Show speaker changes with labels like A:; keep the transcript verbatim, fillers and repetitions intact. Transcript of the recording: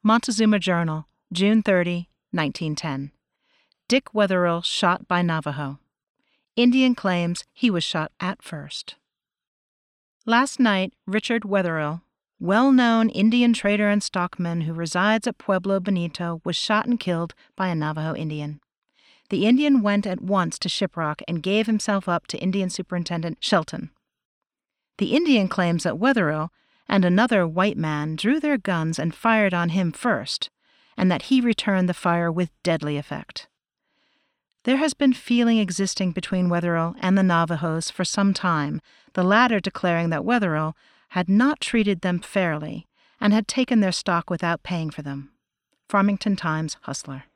A: Montezuma Journal, June thirtieth, nineteen ten. Dick Wetherill shot by Navajo. Indian claims he was shot at first. Last night, Richard Wetherill, well-known Indian trader and stockman who resides at Pueblo Bonito, was shot and killed by a Navajo Indian. The Indian went at once to Shiprock and gave himself up to Indian Superintendent Shelton. The Indian claims that Wetherill and another white man drew their guns and fired on him first, and that he returned the fire with deadly effect. There has been feeling existing between Wetherill and the Navajos for some time, the latter declaring that Wetherill had not treated them fairly and had taken their stock without paying for them. Farmington Times Hustler.